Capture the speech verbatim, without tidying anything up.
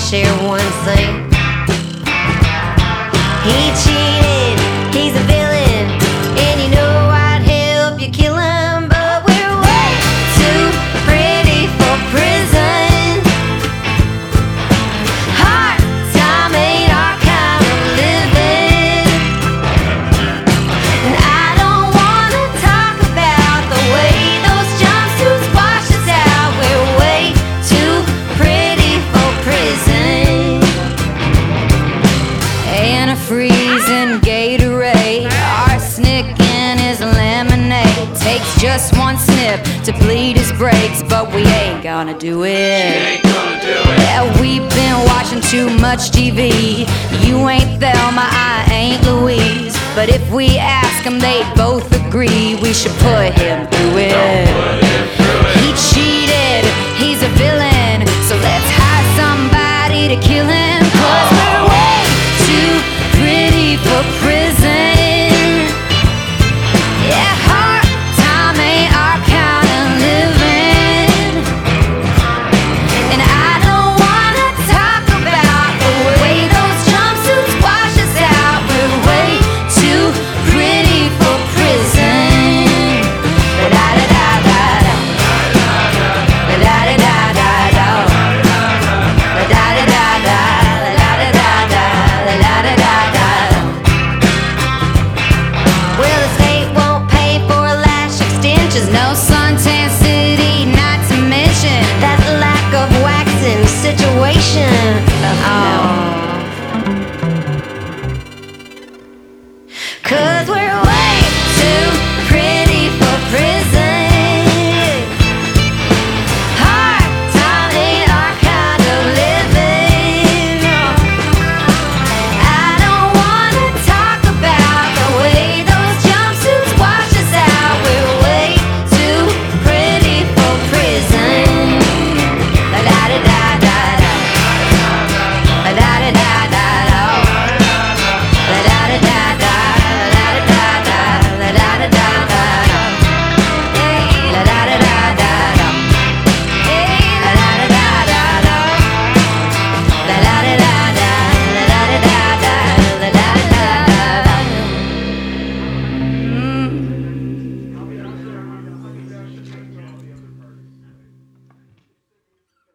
share one thing. He cheated, he's a villain, and you know I'd help you kill him, but we're way too pretty for prison. Hard time ain't our kind of living, and I don't wanna talk about the way those jumpsuits wash us out. We're way too pretty for prison. And a freezing Gatorade, arsenic in his lemonade. Takes just one snip to bleed his brakes, but we ain't gonna do it. Ain't gonna do it. Yeah, we've been watching too much T V. You ain't Thelma, I ain't Louise, but if we ask them, they'd both agree we should put him through it. Put him through it. He cheated, he's a villain,